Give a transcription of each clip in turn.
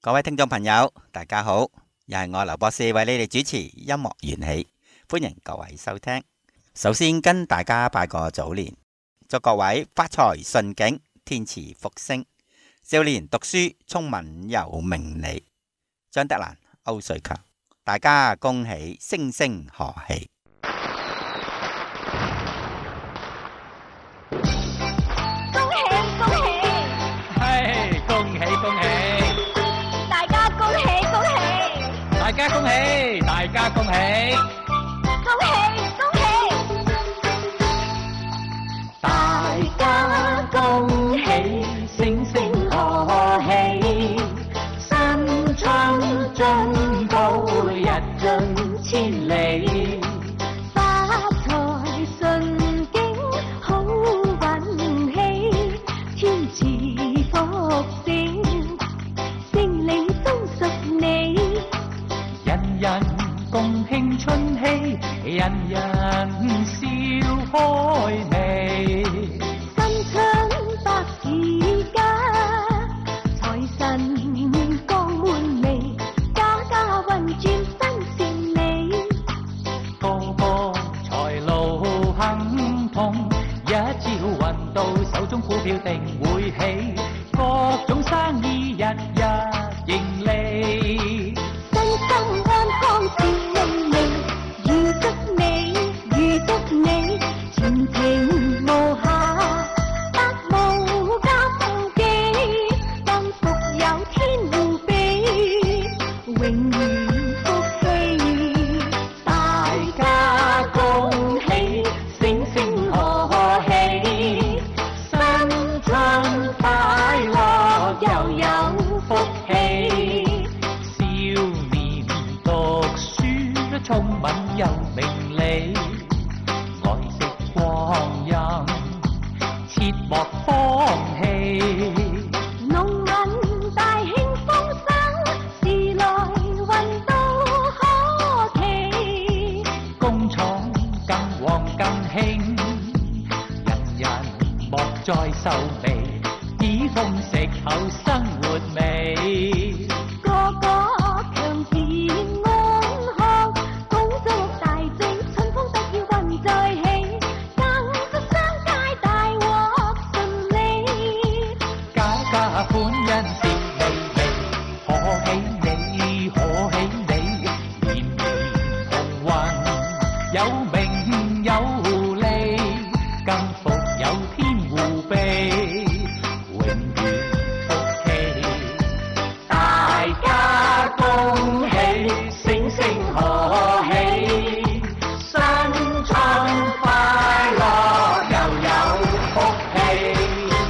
各位聽眾朋友，大家好，又係我劉博士為你哋主持音樂緣起，歡迎各位收聽。首先跟大家拜個早年，祝各位發財順景，天賜福星，少年讀書聰敏有名利。張德蘭、歐瑞強，大家恭喜，聲聲賀喜。 大家恭喜，大家恭喜， 恭喜恭喜，大家恭喜，聲聲賀喜，新春進步日進千里，發財順景好運氣，天賜福星，勝利恭祝你。 人人共慶春喜，人人笑開眉。 新春百事佳，財神降滿眉，家家運轉新善美。 個個財路亨通，一朝運到手中股票定會起，各種生意日日盈利。 心安康是命利，預祝你，預祝你，前程無瑕，百無禁忌，幸福有天護庇，永遠福氣，大家恭喜，聲聲賀喜，新春快樂又有福氣。聰敏有名利，愛惜光陰，切莫放棄。 農民大興豐收，時來運到可期。 工廠更旺更興，人人莫再愁眉，以豐食後生活美。 個個強健安康，恭祝大政春風得意運在起，更祝商界大獲順利， 家家歡欣笑微微，賀喜你，賀喜你，年年同運，有名有利，更福有天護庇，永遠福氣。 大家恭喜，聲聲賀喜，新春快樂又有福氣。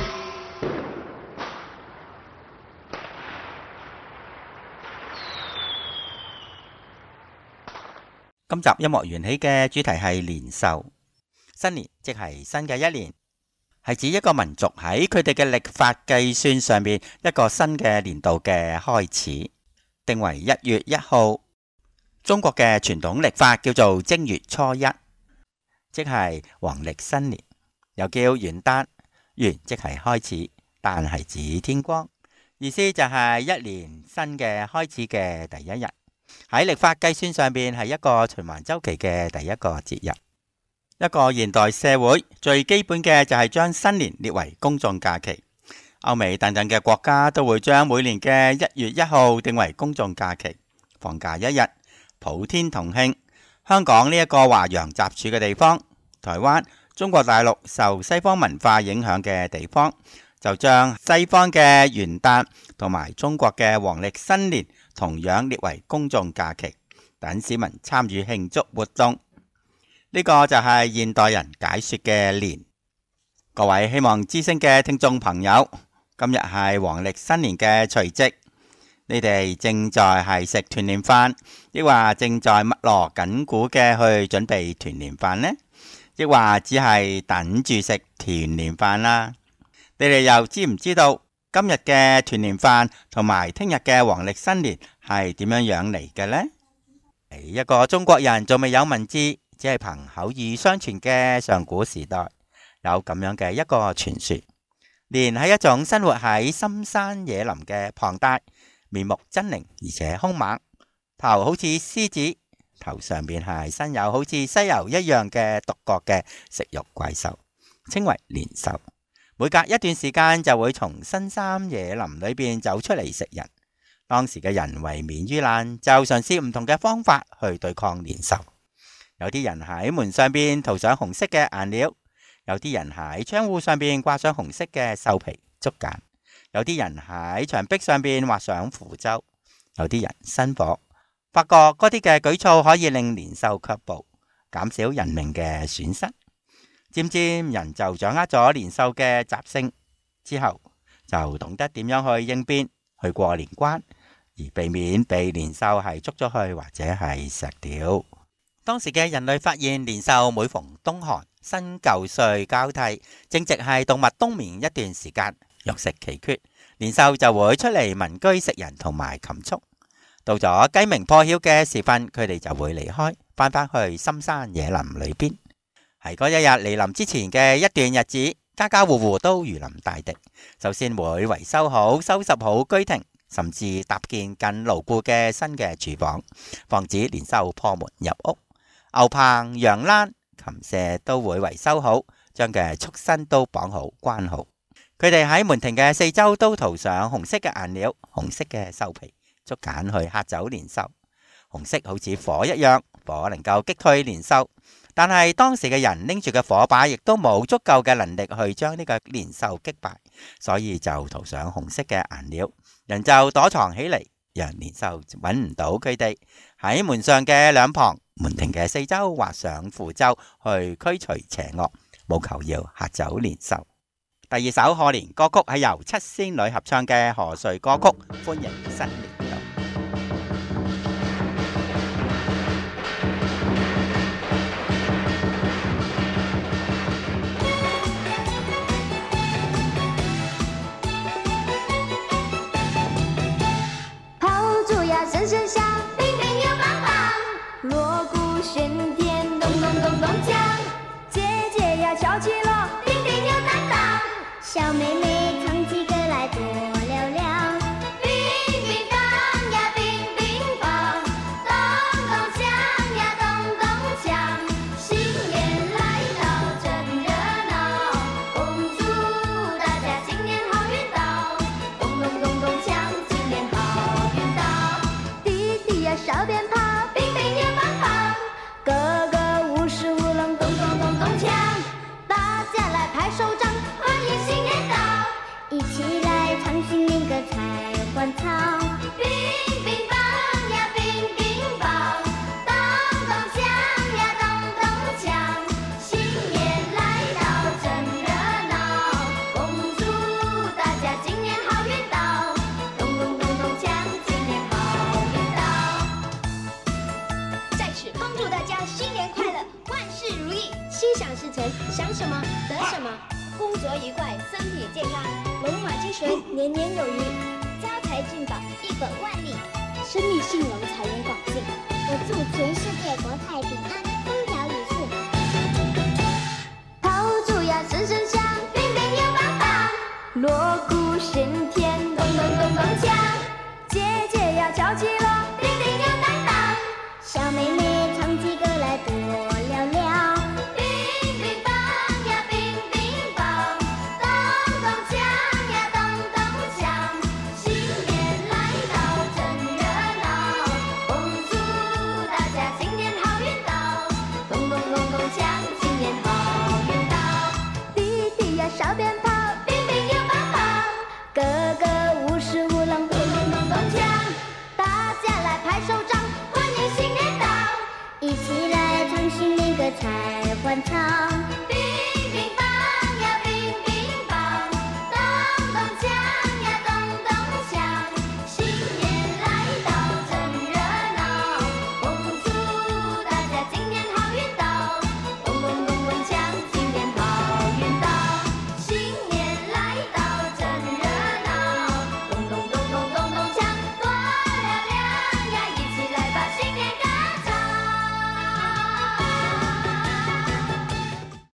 今集音樂緣起嘅主題係年獸。新年即係新嘅一年，係指一個民族喺佢哋嘅曆法計算上面一個新嘅年度嘅開始，定為1月1號。中國嘅傳統曆法叫做正月初一，即係黃曆新年，又叫元旦。元即係開始，旦係指天光，意思就係一年新嘅開始嘅第一日。喺曆法計算上邊係一個循環週期嘅第一個節日。一個現代社會最基本嘅就係將新年列為公眾假期。歐美等等嘅國家都會將每年嘅1月1號定為公眾假期，放假一日，普天同慶。香港呢一個華洋雜處嘅地方，台灣、中國大陸受西方文化影響嘅地方，就將西方嘅元旦同埋中國嘅黃曆新年同樣列為公眾假期，等市民參與慶祝活動。呢個就係現代人解說嘅年。各位希望之聲嘅聽眾朋友，今日係黃曆新年嘅除夕，你哋正在係食團年飯，抑或正在密鑼緊鼓嘅去準備團年飯呢？抑或只係等住食團年飯啦？你哋又知唔知道今日嘅團年飯同埋聽日嘅黃曆新年係點樣樣嚟嘅呢？一個中國人仲未有文字，只係憑口耳相傳嘅上古時代，有咁樣嘅一個傳說。年係一種生活喺深山野林嘅龐大面目狰狞而且兇猛，頭好似獅子，頭上面係身有好似犀牛一樣嘅獨角嘅食肉怪獸，稱為年獸。每隔一段時間就會從深山野林裏邊走出嚟食人。當時嘅人為免於難，就嘗試唔同嘅方法去對抗年獸。有啲人喺門上邊塗上紅色嘅顏料，有啲人喺窗戶上邊掛上紅色嘅獸皮竹簡，有啲人喺牆壁上邊畫上符咒，有啲人生火，發覺嗰啲嘅舉措可以令年獸卻步，減少人命嘅損失。漸漸人就掌握咗年獸嘅習性，之後就懂得點樣去應變，去過年關，而避免被年獸係捉咗去或者係食掉。當時嘅人類發現年獸每逢冬寒，新舊歲交替，正值係動物冬眠一段時間，肉食奇缺，年獸就會出嚟民居食人同埋禽畜。到咗雞鳴破曉嘅時分，佢哋就會離開，返返去深山野林裏邊。喺嗰一日嚟臨之前嘅一段日子，家家戶戶都如臨大敵，首先會維修好、收拾好居廷，甚至搭建更牢固嘅新嘅廚房，防止年獸破門入屋。牛棚、羊欄、禽舍都會維修好，將嘅畜身都綁好、關好。佢哋喺門庭嘅四周都塗上紅色嘅顏料、紅色嘅獸皮、竹簡去嚇走年獸。紅色好似火一樣，火能夠擊退年獸，但係當時嘅人拎住嘅火把亦都冇足夠嘅能力去將呢個年獸擊敗，所以就塗上紅色嘅顏料，人就躲藏起嚟，讓年獸揾唔到佢哋。喺門上嘅兩旁、門庭嘅四周畫上符咒，去驅除邪惡，務求要嚇走年獸。第二首賀年歌曲係由七仙女合唱嘅賀歲歌曲，歡迎新年到。 炮竹呀声声响，乒乒又棒棒，锣鼓喧天，咚咚咚咚锵。姐姐呀敲起锣，叮叮又当当，小妹妹唱起歌来多嘹亮。乒乒乓呀乒乒乓，咚咚锵呀咚咚锵。新年来到真热闹，恭祝大家新年好运到，咚咚咚咚锵，新年好运到。弟弟呀烧鞭炮，乒乒又棒棒，哥哥舞狮舞龙，咚咚咚咚锵。大家来拍手掌，欢迎新年到，一起来唱新年歌才欢唱。乒乒乓呀乒乒乓，咚咚锵呀咚咚锵。新年来到真热闹，恭祝大家今年好运到，咚咚咚咚锵，今年好运到。 在此恭祝大家新年快乐，万事如意，心想事成，想什么得什么，工作愉快，身体健康，龙马精神，年年有余，家财进宝，一本万利，生意兴隆，财源广进。 我祝全世界国泰平安，风调雨顺。 炮竹呀声声响，乒乒又棒棒，锣鼓喧天，咚咚咚咚锵。姐姐呀敲起锣，叮叮又当当， 小妹妹唱起歌来多嘹亮。 乒乒乓呀乒乒乓，咚咚锵呀咚咚锵。新年来到真热闹，恭祝大家今年好运到，咚咚咚咚锵，今年好运到。弟弟呀烧鞭炮，乒乒又棒棒，哥哥舞狮舞龙，咚咚咚咚锵。大家来拍手掌，欢迎新年到， 一起来唱新年歌才欢唱。 乒乒乓呀乒乒乓，咚咚锵呀咚咚锵。新年来到真热闹，恭祝大家今年好运到，咚咚咚咚锵，今年好运到。新年来到真热闹，咚咚咚咚咚咚锵，多嘹亮呀！一起来把新年歌唱。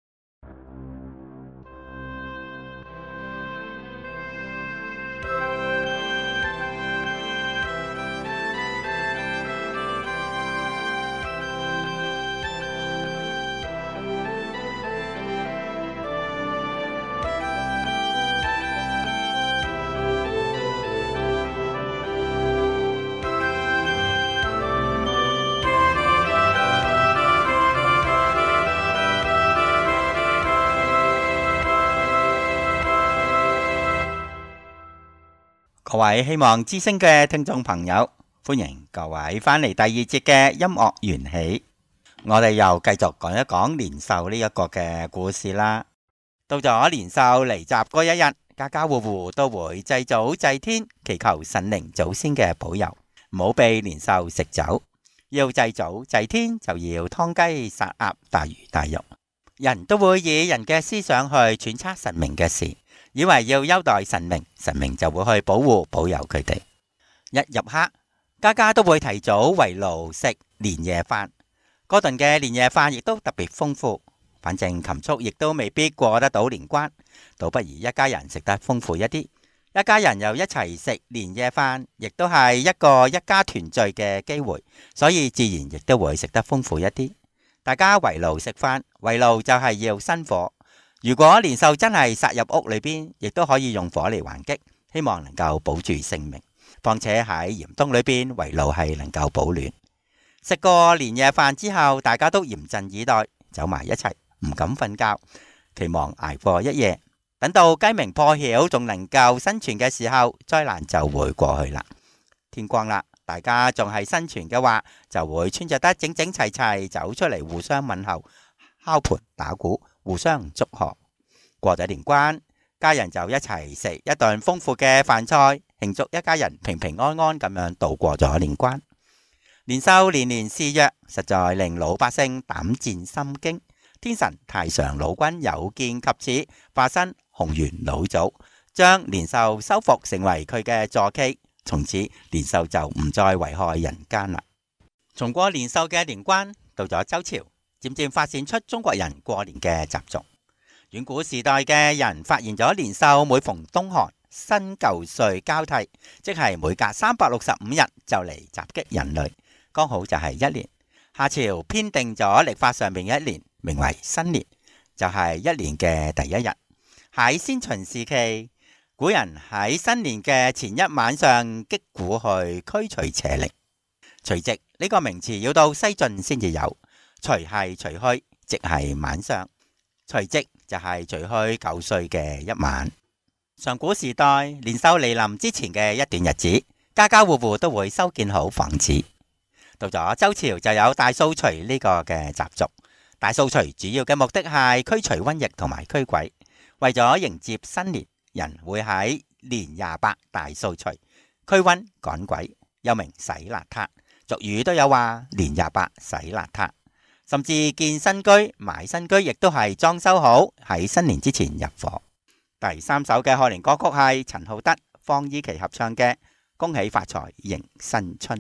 各位希望之聲嘅聽眾朋友，歡迎各位返嚟第二節嘅音樂緣起。我哋又繼續講一講年獸呢一個嘅故事啦。到咗年獸嚟襲嗰一日，家家戶戶都會祭祖祭天，祈求神靈祖先嘅保佑，唔好被年獸食走。要祭祖祭天就要劏雞殺鴨，大魚大肉。人都會以人嘅思想去揣測神明嘅事，以為要優待神明，神明就會去保護保佑佢哋。一入黑，家家都會提早圍爐食年夜飯，嗰頓嘅年夜飯亦都特別豐富。反正禽畜亦都未必過得到年關，倒不如一家人食得豐富一啲。一家人又一齊食年夜飯，亦都係一個一家團聚嘅機會，所以自然亦都會食得豐富一啲。大家圍爐食飯，圍爐就係要生火。如果年獸真係殺入屋裏邊，亦都可以用火嚟還擊，希望能夠保住性命。況且喺嚴冬裏邊，圍爐係能夠保暖。食過年夜飯之後，大家都嚴陣以待，走埋一齊，唔敢瞓覺，期望捱過一夜。等到雞鳴破曉，仲能夠生存嘅時候，災難就會過去啦。天光啦，大家仲係生存嘅話，就會穿着得整整齊齊走出嚟，互相問候，敲盤打鼓，互相祝賀。過咗年關，家人就一齊食一頓豐富嘅飯菜，慶祝一家人平平安安咁樣度過咗年關。年獸年年肆虐，實在令老百姓膽戰心驚。天神太上老君有見及此，化身紅元老祖，將年獸收服成為佢嘅坐騎。從此年獸就唔再危害人間啦。從過年獸嘅年關，到咗周朝，漸漸發展出中國人過年嘅習俗。遠古時代嘅人發現咗年獸每逢冬寒，新舊歲交替，即係每隔365日就嚟襲擊人類，剛好就係一年。夏朝編定咗曆法上面一年，名為新年，就係一年嘅第一日。喺先秦時期，古人喺新年嘅前一晚上擊鼓去驅除邪靈。除夕呢個名詞要到西晉先至有，除係除去，夕係晚上，除夕就係除去舊歲嘅一晚。上古時代，年獸嚟臨之前嘅一段日子，家家戶戶都會修建好房子。到咗周朝就有大掃除呢個嘅習俗。大掃除主要嘅目的係驅除瘟疫同埋驅鬼。為咗迎接新年，人會喺年28大掃除，驅瘟趕鬼，又名洗邋遢。俗語都有話年28洗邋遢。甚至建新居、買新居亦都係裝修好，喺新年之前入伙。第3首嘅賀年歌曲係陳浩德、方伊琪合唱嘅《恭喜發財迎新春》。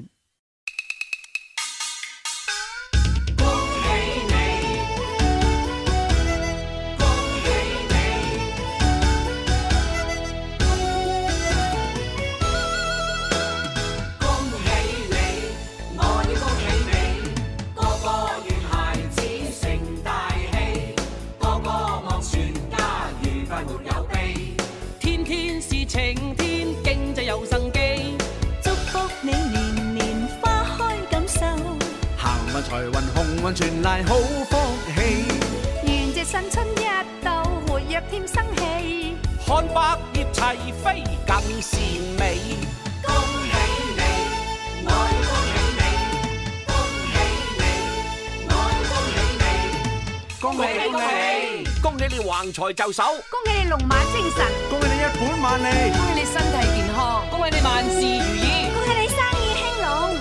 財運鴻運傳來好福氣， 願這新春一到，活躍添生氣， 看百葉齊飛更是美。 恭喜你，我要恭喜你，恭喜你，我要恭喜你， 恭喜恭喜，恭喜你橫財就手， 恭喜你龍馬精神， 恭喜你一本萬利， 恭喜你身體健康， 恭喜你萬事如意， 恭喜你生意興隆。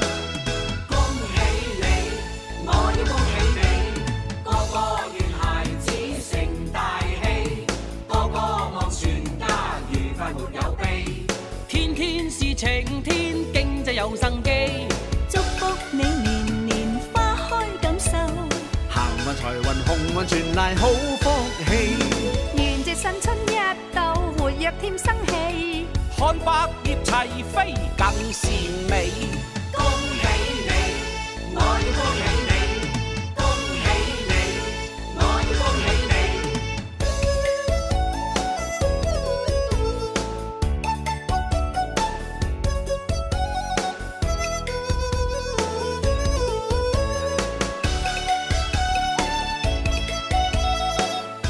我要恭喜你，個個願孩子成大器，個個望全家愉快沒有悲， 天天是晴天，經濟有生機， 祝福你年年花開錦繡， 行運財運鴻運傳來好福氣， 願這新春一到，活躍添生氣， 看百葉齊飛更是美。 恭喜你，我要恭喜你。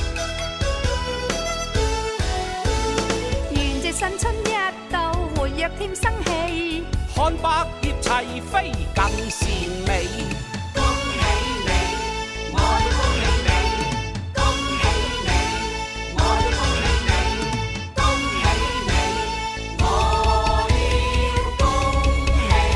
新春一到，活躍添生氣。 看百葉齊飛更善美。 恭喜你，我要恭喜你，恭喜你，我要恭喜你，恭喜你，我要恭喜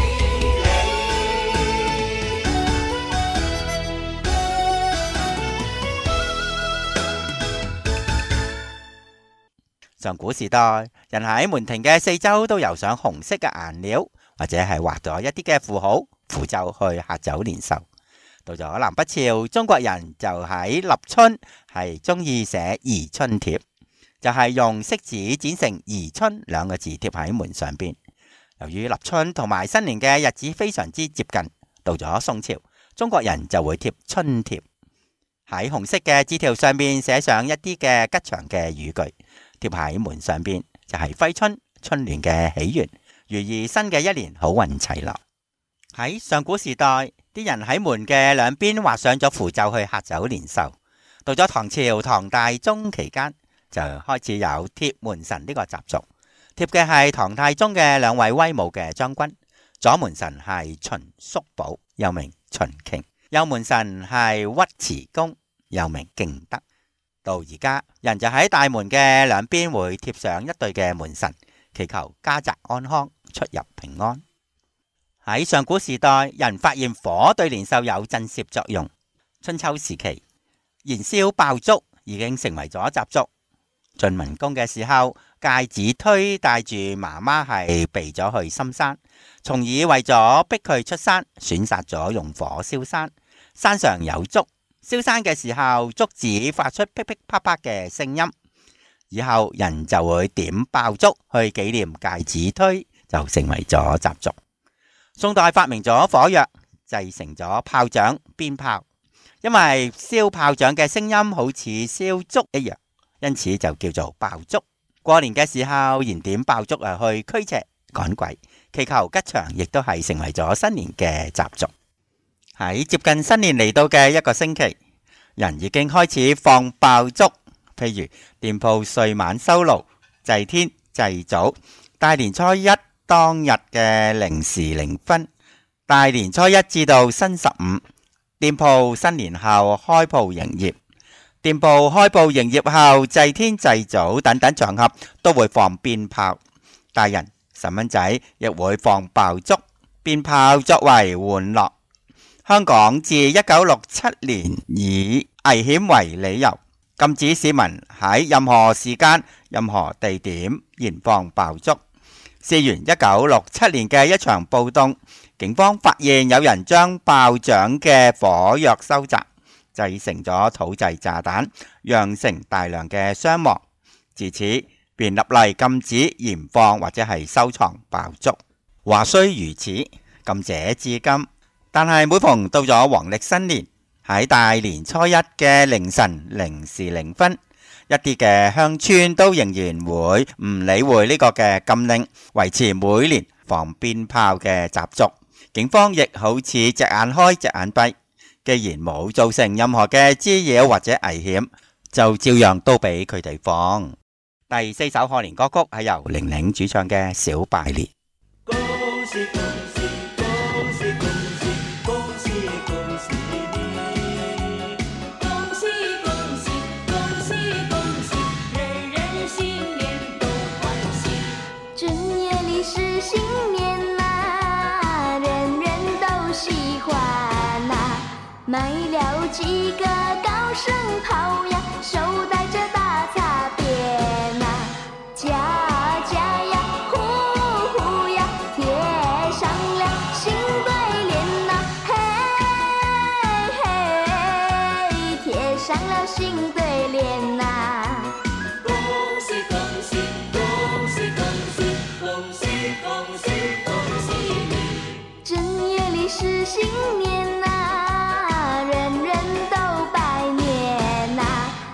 上古時代，人喺門庭嘅四周都油上紅色嘅顏料，或者係畫咗一啲嘅符號、符咒去嚇走年獸。到咗南北朝，中國人就喺立春係中意寫宜春貼，就係用色紙剪成宜春兩個字貼喺門上邊。由於立春同埋新年嘅日子非常之接近，到咗宋朝，中國人就會貼春貼，喺紅色嘅紙條上面寫上一啲嘅吉祥嘅語句，貼喺門上邊，就係揮春、春聯嘅起源，寓意新嘅一年好運齊樂。喺上古時代，啲人喺門嘅兩邊畫上咗符咒去嚇走年獸。到咗唐朝唐大宗期間，就開始有貼門神呢個習俗。貼嘅係唐太宗嘅兩位威武嘅將軍，左門神係秦叔寶，又名秦瓊；右門神係尉遲恭，又名敬德。到而家，人就喺大門嘅兩邊會貼上一對嘅門神，祈求家宅安康、出入平安。喺上古時代，人發現火對年獸有震懾作用。春秋時期，燃燒爆竹已經成為咗習俗。晉文公嘅時候，介子推帶住媽媽係避咗去深山，從而為咗逼佢出山，選擇咗用火燒山。山上有竹，燒山嘅時候，竹子發出噼噼啪啪嘅聲音，以後人就會點爆竹去紀念介子推，就成為咗習俗。宋代發明咗火藥，製成咗炮仗、鞭炮，因為燒炮仗嘅聲音好似燒竹一樣，因此就叫做爆竹。過年嘅時候燃點爆竹去驅邪趕鬼，祈求吉祥，亦都係成為咗新年嘅習俗。喺接近新年嚟到嘅一個星期，人已經開始放爆竹，譬如店鋪歲晚收爐、祭天、祭祖。大年初一當日嘅零時零分，大年初一至到新15，店鋪新年後開鋪營業。店鋪開鋪營業後，祭天祭祖等等場合都會放鞭炮。大人、細蚊仔亦會放爆竹、鞭炮作為玩樂。香港自1967年以危險為理由，禁止市民喺任何時間、任何地點燃放爆竹。事源1967年嘅一場暴動，警方發現有人將爆仗嘅火藥收集，製成咗土製炸彈，釀成大量嘅傷亡。自此便立例禁止燃放或者係收藏爆竹。話雖如此，禁者至今，但係每逢到咗黃曆新年，喺大年初一嘅凌晨0時0分，一啲嘅鄉村都仍然會唔理會呢個嘅禁令，維持每年放鞭炮嘅習俗。警方亦好似隻眼開隻眼閉，既然冇造成任何嘅滋擾或者危險，就照樣都俾佢哋放。第4首賀年歌曲係由玲玲主唱嘅《小拜年》。 恭喜恭喜恭喜恭喜恭喜恭喜你！ 恭喜恭喜恭喜恭喜，人人新年都欢喜。正月里是新年呐，人人都喜欢呐。买了几个高升炮呀，手带着大擦鞭呐，家家呀户户呀贴上了新对联呐，嘿嘿，贴上了新对联呐。 恭喜恭喜恭喜恭喜恭喜恭喜恭喜你！ 正月里是新年呐，人人都拜年呐，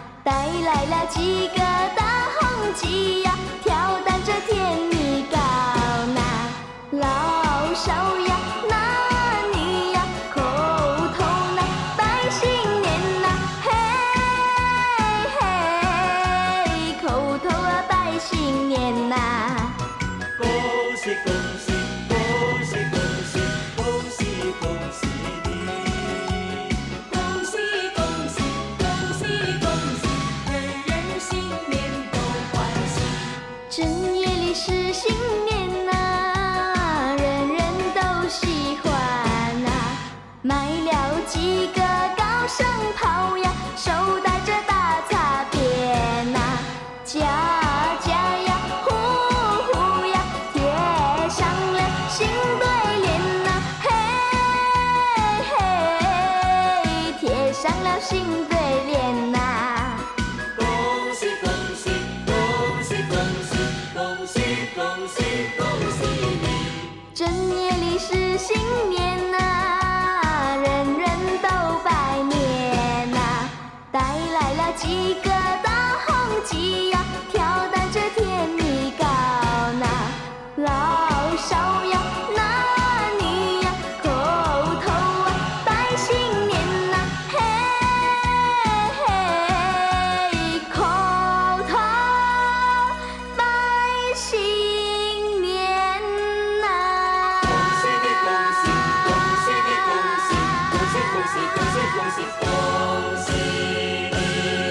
正月里是新年呐，人人都喜欢呐。买了几个高升炮呀，手带着大擦边呐，家家呀，户户呀，贴上了新对联呐，嘿嘿，贴上了新对联呐。 恭喜恭喜恭喜恭喜恭喜恭喜恭喜你！ 正月里是新年呐，人人都拜年呐，带来了几个大红鸡呀，挑担着甜米糕呐，老少呀，男女呀，口头啊拜新年呐，嘿嘿，口头拜新年呐。 恭喜你恭喜恭喜你恭喜恭喜恭喜恭喜恭喜恭喜你！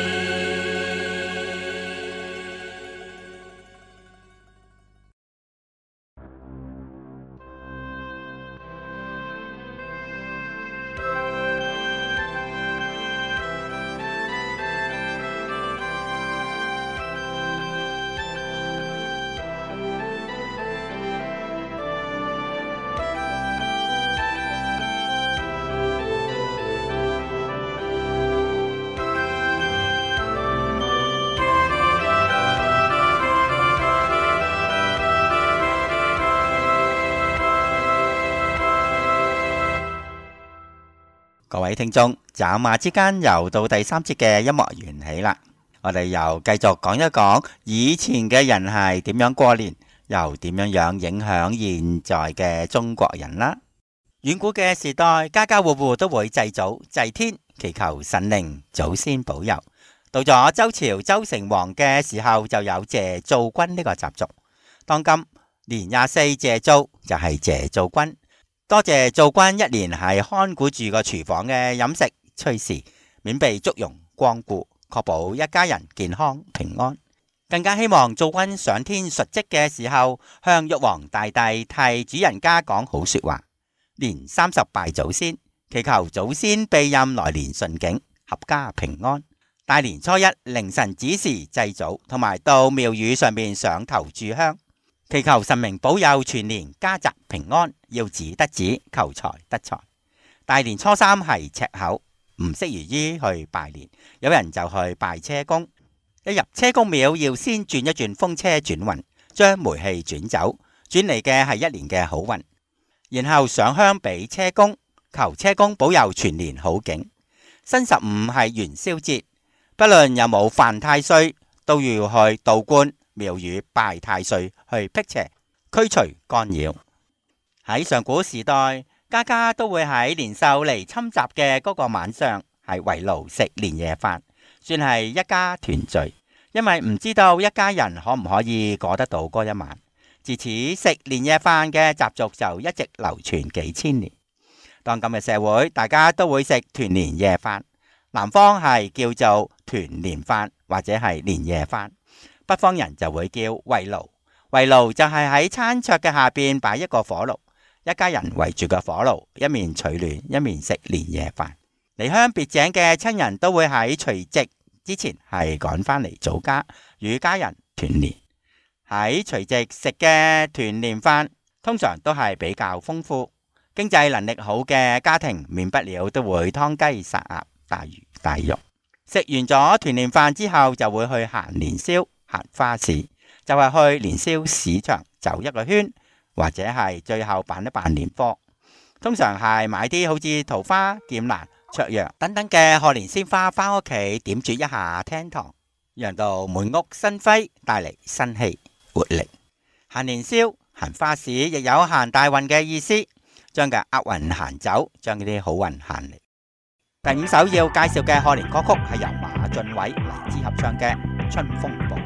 各位聽眾，眨下之間又到第3節嘅音樂緣起啦。我哋又繼續講一講以前嘅人係點樣過年，又點樣影響現在嘅中國人啦。遠古嘅時代，家家戶戶都會祭祖祭天，祈求神靈祖先保佑。到咗周朝周成王嘅時候，就有謝灶君呢個習俗。當今年24謝灶就係謝灶君。多謝灶君一年係看顧住個廚房嘅飲食炊事，免被祝融光顧，確保一家人健康平安。更加希望灶君上天述職嘅時候，向玉皇大帝替主人家講好說話。年30拜祖先，祈求祖先庇蔭來年順境，合家平安。大年初一凌晨子時祭祖，同埋到廟宇上面上頭炷香，祈求神明保佑全年家宅平安，要子得子，求財得財。大年初三係赤口，唔適宜於去拜年，有人就去拜車公。一入車公廟，要先轉一轉風車轉運，將霉氣轉走，轉嚟嘅係一年嘅好運。然後上香俾車公，求車公保佑全年好景。新15係元宵節，不論有冇犯太歲，都要去道觀廟宇拜太歲，去辟邪驅除干擾。喺上古時代，家家都會喺年獸嚟侵襲嘅嗰個晚上係圍爐食年夜飯，算係一家團聚。因為唔知道一家人可唔可以過得到嗰一晚，自此食年夜飯嘅習俗就一直流傳幾千年。當今嘅社會，大家都會食團年夜飯，南方係叫做團年飯或者係年夜飯，北方人就會叫圍爐。圍爐就係喺餐桌嘅下邊擺一個火爐，一家人圍住個火爐，一面取暖，一面食年夜飯。離鄉別井嘅親人都會喺除夕之前係趕返嚟祖家，與家人團年。喺除夕食嘅團年飯，通常都係比較豐富。經濟能力好嘅家庭，免不了都會劏雞殺鴨、大魚大肉。食完咗團年飯之後，就會去行年宵、行花市，就係去年宵市場走一個圈，或者係最後辦一辦年貨。通常係買啲好似桃花、劍蘭、卓陽等等嘅賀年鮮花，返屋企點綴一下廳堂，讓到滿屋生輝，帶嚟生氣活力。行年宵、行花市亦有行大運嘅意思，將嘅厄運行走，將呢啲好運行嚟。第5首要介紹嘅賀年歌曲係由馬浚偉、黎姿合唱嘅《春風暴雨》。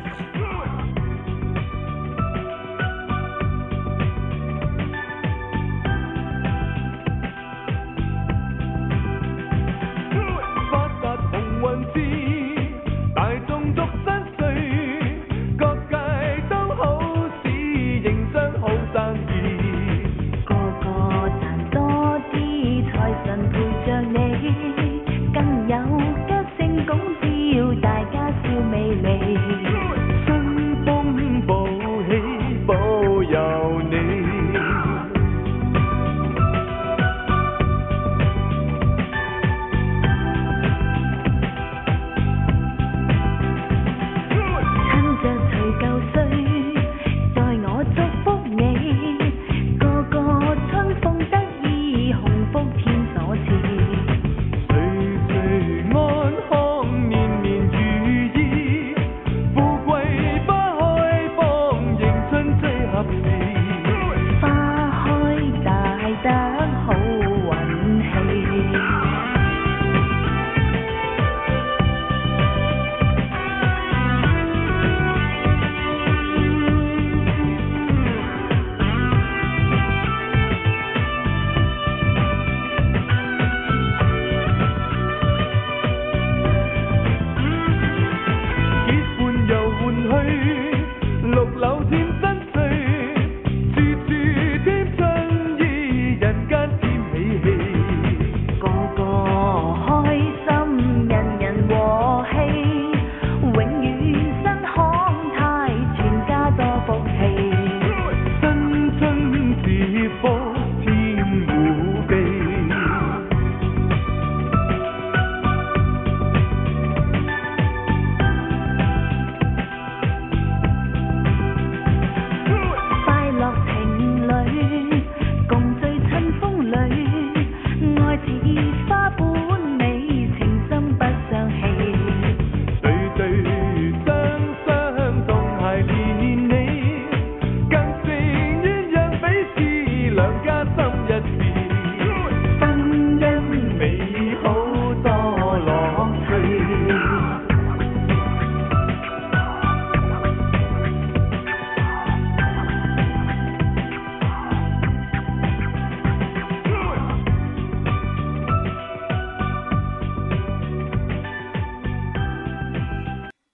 大眾祝新歲，各界都好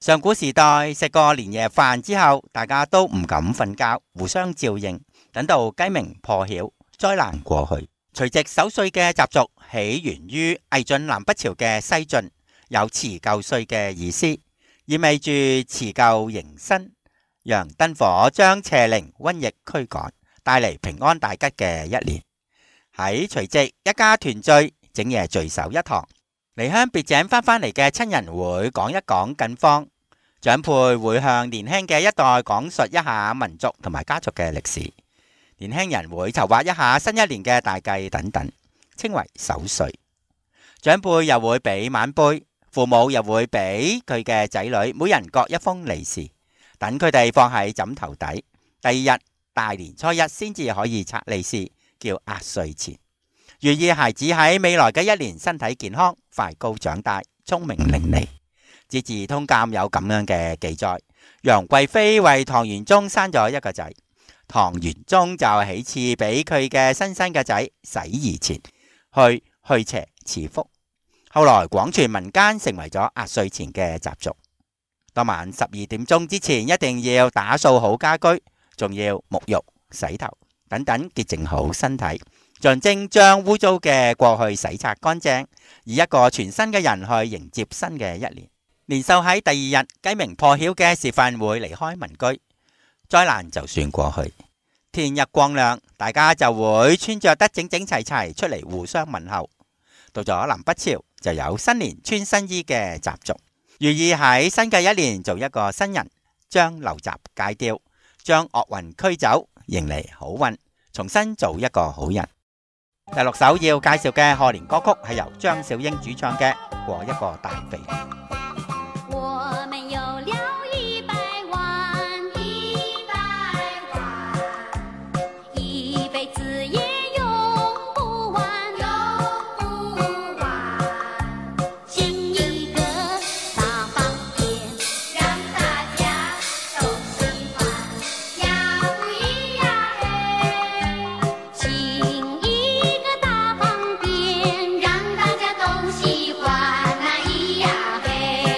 上古時代食過年夜飯之後，大家都唔敢瞓覺，互相照應，等到雞鳴破曉，災難過去。除夕守歲嘅習俗起源於魏晉南北朝嘅西晉，有辭舊歲嘅意思，意味住辭舊迎新，讓燈火將邪靈瘟疫驅趕，帶嚟平安大吉嘅一年。喺除夕，一家團聚，整夜聚首一堂，離鄉別井返嚟嘅親人會講一講近況，長輩會向年輕嘅一代講述一下民族同埋家族嘅歷史，年輕人會籌劃一下新一年嘅大計等等，稱為守歲。長輩又會俾晚輩，父母又會俾佢嘅仔女每人各一封利是，等佢哋放喺枕頭底。第二日大年初一先至可以拆利是，叫壓歲錢，寓意孩子喺未來嘅一年身體健康，快高長大，聰明伶俐。《資治通鑑》有咁樣嘅記載，楊貴妃為唐玄宗生咗一個仔，唐玄宗就起賜俾佢嘅新生嘅仔洗衣錢，去邪賜福。後來廣傳民間，成為咗壓歲錢嘅習俗。當晚12點鐘之前一定要打掃好家居，仲要沐浴、洗頭等等，潔淨好身體，象徵將污糟嘅過去洗刷乾淨，以一個全新嘅人去迎接新嘅一年。年獸喺第二日雞鳴破曉嘅時分會離開民居，災難就算過去。天日光亮，大家就會穿着得整整齊齊出嚟互相問候。到咗南北朝就有新年穿新衣嘅習俗，寓意喺新嘅一年做一個新人，將陋習戒掉，將惡運驅走，迎嚟好運，重新做一個好人。第6首要介紹嘅賀年歌曲係由張小英主唱嘅《過一個大肥年》。 我們有了100萬，100萬，一輩子也用不完，用不完。建一個大房間，讓大家都喜歡，呀呼咿呀嘿。建一個大房間，讓大家都喜歡，咿呀嘿。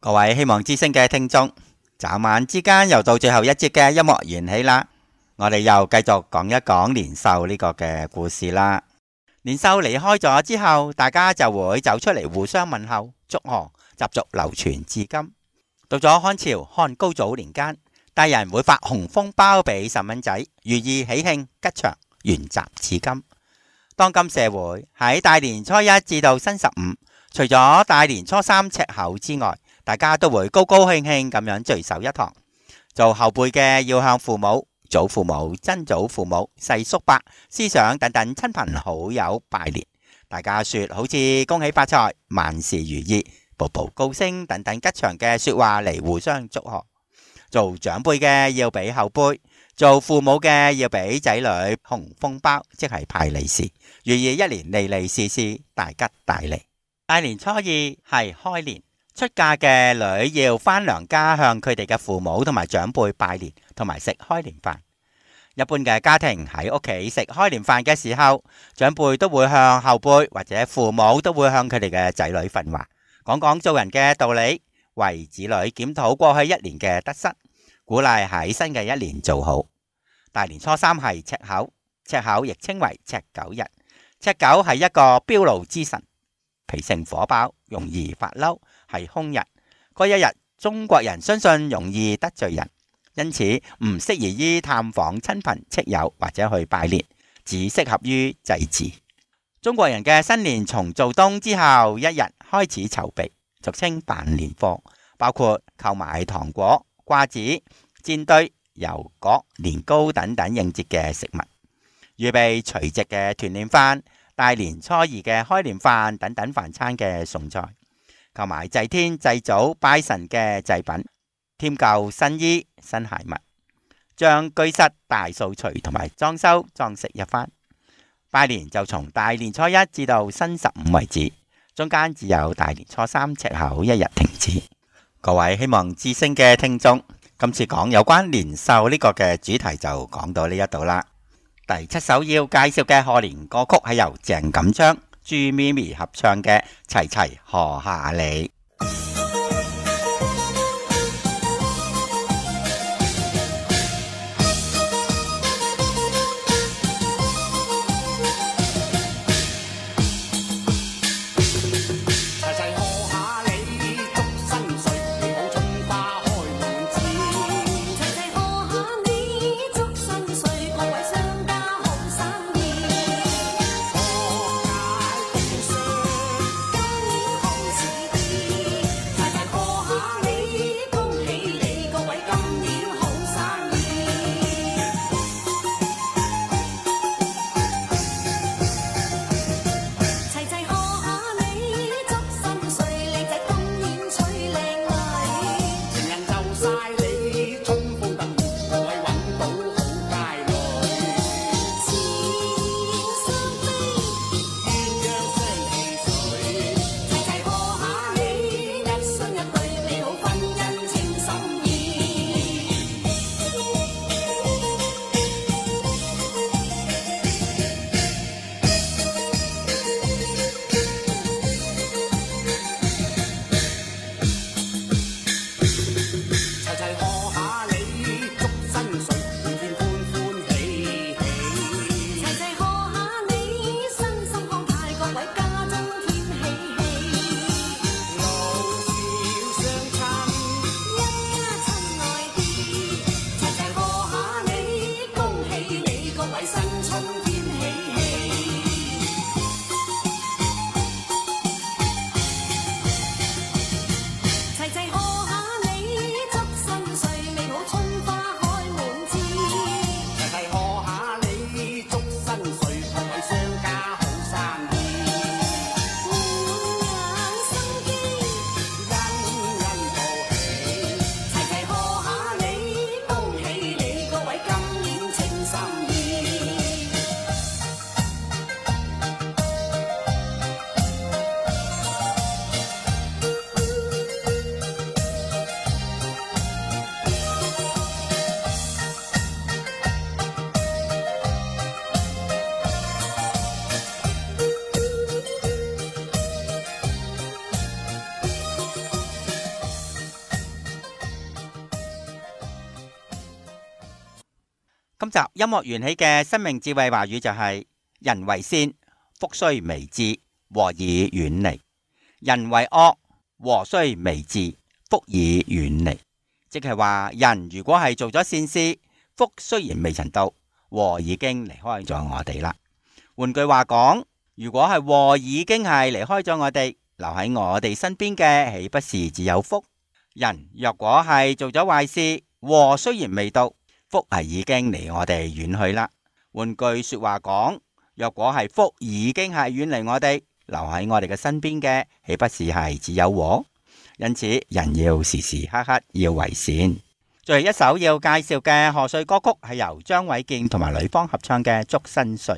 各位希望之聲嘅聽眾，眨眼之間又到最後一節嘅音樂緣起啦。我哋又繼續講一講年獸呢個嘅故事啦。年獸離開咗之後，大家就會走出嚟互相問候祝賀，習俗流傳至今。到咗漢朝漢高祖年間，大人會發紅封包俾細蚊仔，寓意喜慶吉祥，沿襲至今。當今社會喺大年初一至到新15，除咗大年初3赤口之外，大家都會高高興興咁樣聚首一堂。做後輩嘅要向父母、祖父母、曾祖父母、細叔伯、師長等等親朋好友拜年。大家說好似恭喜發財、萬事如意、步步高升等等吉祥嘅說話嚟互相祝賀。做長輩嘅要俾後輩，做父母嘅要俾仔女紅封包，即係派利是，寓意一年利利是是，大吉大利。大年初二係開年，出嫁嘅女要返娘家向佢哋嘅父母同埋長輩拜年，同埋食開年飯。一般嘅家庭喺屋企食開年飯嘅時候，長輩都會向後輩或者父母都會向佢哋嘅仔女訓話，講講做人嘅道理，為子女檢討過去一年嘅得失，鼓勵喺新嘅一年做好。大年初3係赤口，赤口亦稱為赤狗日。赤狗係一個表露之神，脾性火爆，容易發嬲，係凶日。嗰一日，中國人相信容易得罪人，因此唔適宜於探訪親朋戚友或者去拜年，只適合於祭祀。中國人嘅新年從做冬之後一日開始籌備，俗稱辦年貨，包括購買糖果、瓜子、煎堆、油角、年糕等等應節嘅食物，預備除夕嘅團年飯、大年初二嘅開年飯等等飯餐嘅餸菜，購買祭天祭祖拜神嘅祭品，添購新衣新鞋襪，將居室大掃除同埋裝修裝飾一番。拜年就從大年初一至到新15為止，中間只有大年初3赤口一日停止。各位希望之聲嘅聽眾，今次講有關年獸呢個嘅主題就講到呢一度啦。第7首要介紹嘅賀年歌曲係由鄭錦昌、朱咪咪合唱嘅《齊齊賀下你》。 家今集音樂緣起嘅生命智慧話語就係、人為善，福雖微至，禍已遠離；人為惡，禍雖微至，福已遠離。即係話人如果係做咗善事，福雖然未曾到，禍已經離開咗我哋啦。換句話講，如果係禍已經係離開咗我哋，留喺我哋身邊嘅豈不是只有福？人若果係做咗壞事，禍雖然未到，福係已經離我哋遠去啦。換句說話講，若果係福已經係遠離我哋，留喺我哋嘅身邊嘅豈不是係只有禍？因此人要時時刻刻要為善。最後一首要介紹嘅賀歲歌曲係由張衛健同埋呂方合唱嘅《祝新歲》。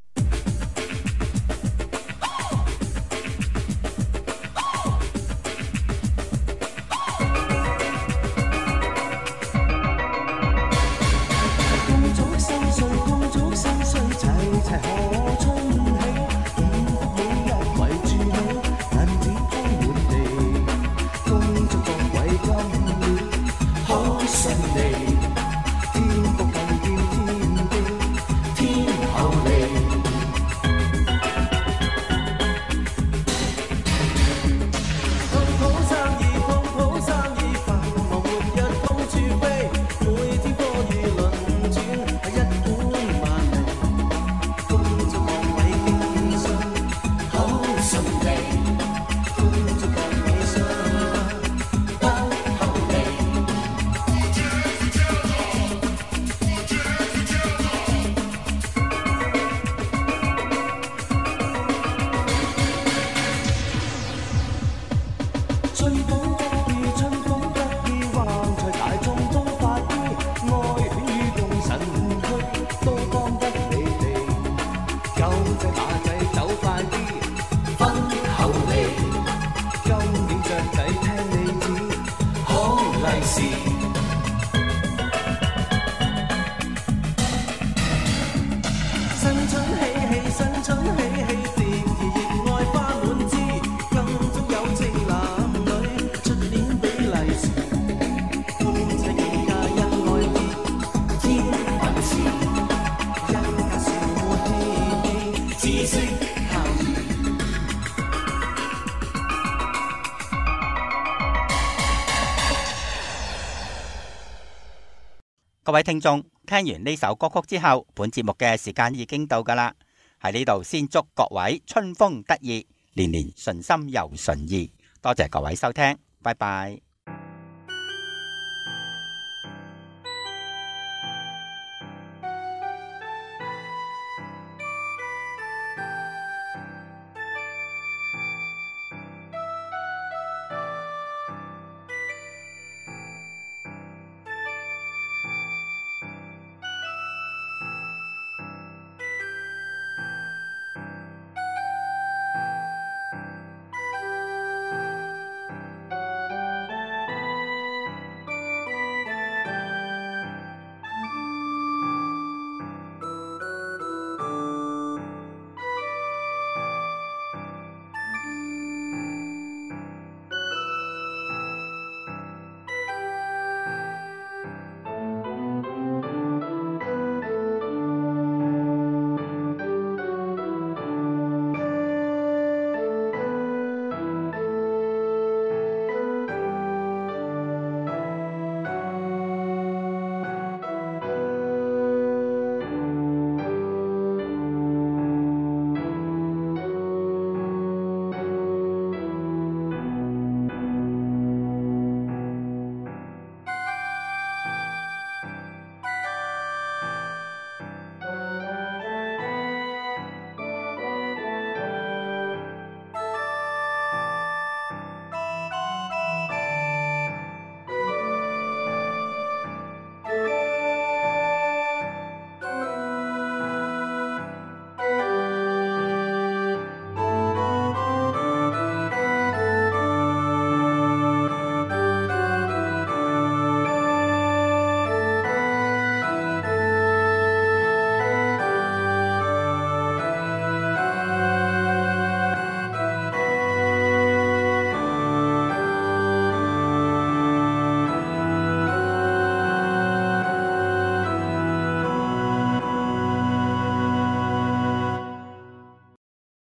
各位聽眾，聽完呢首歌曲之後，本節目嘅時間已經到㗎喇。喺呢度先祝各位春風得意，年年順心又順意。多謝各位收聽，拜拜。